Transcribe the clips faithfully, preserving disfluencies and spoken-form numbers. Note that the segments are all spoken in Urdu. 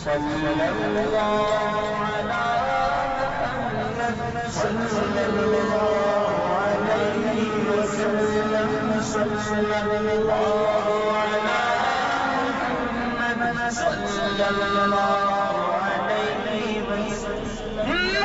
صلی اللہ علی محمد صلی اللہ علیہ وسلم صلی اللہ علی محمد صلی اللہ علیہ وسلم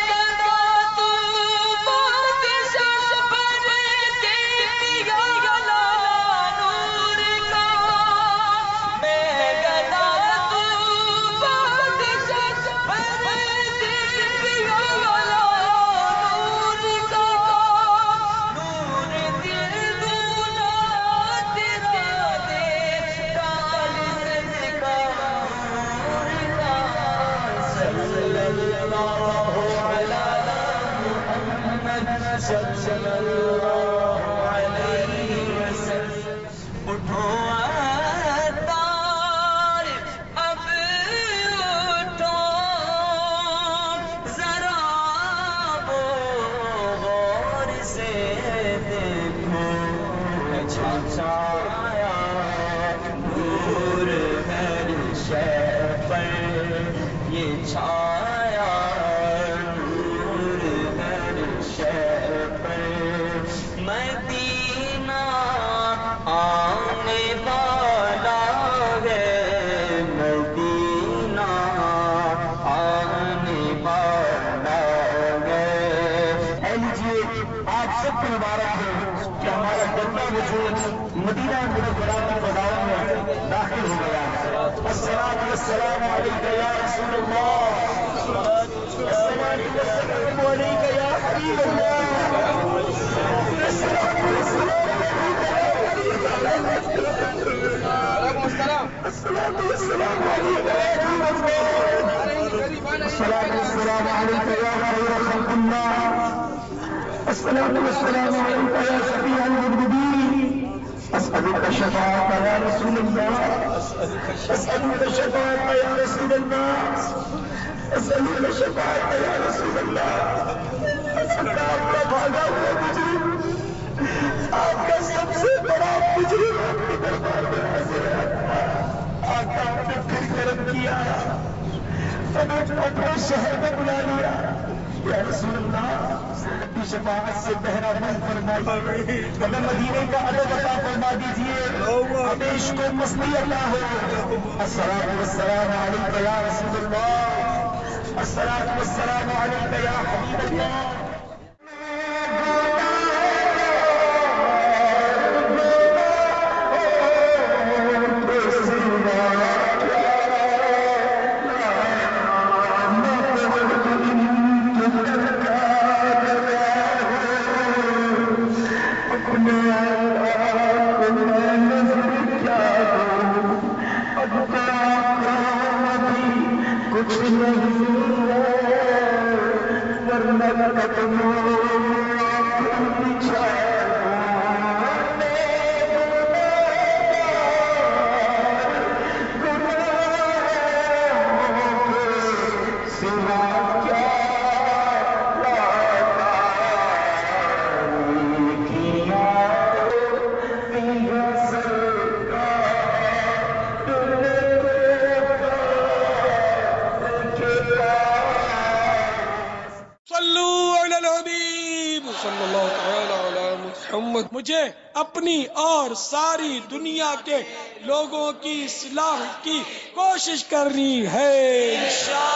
صلی اللہ علیہ وسلم. اٹھو اتار اب اٹھو ذرا غور سے دیکھو چھایا نور ہر شے پر یہ چھایا مدینہ آنے والا ہے مدینہ آنے والا ہے. اے لیجیے آپ سب کو مبارک ہے کہ ہمارا جتنا وجود مدینہ منورہ کی فضاؤں میں داخل ہو گیا ہے. الصلاۃ والسلام علیک یا رسول اللہ، الصلاۃ والسلام علیک یا حبیب اللہ. الصلاة والسلام عليك يا حبيب الله، الصلاة والسلام عليك يا خير خلق الله، الصلاة والسلام عليك يا شفيع المذنبين. أسألك الشفاعة يا رسول الله، أسألك الشفاعة يا رسول الله، أسألك الشفاعة يا رسول الله. أسألك أن بھاگا ہوا مجرم، آپ کا سب سے بڑا مجرم آپ کے دربار میں حاضر ہے. آقا نے پھر کرم کیا، ہمیں اپنے شہر میں بلا لیا. یا رسول اللہ کی شفاعت سے بہرا من فرمائیے، ہمیں مدینے کا ادب عطا فرما دیجیے، ہمیں عشق و مستی عطا ہو. الصلاۃ والسلام علیک یا رسول اللہ، الصلاۃ والسلام علیک یا حبیب اللہ. مجھے اپنی اور ساری دنیا کے لوگوں کی اصلاح کی کوشش کرنی ہے.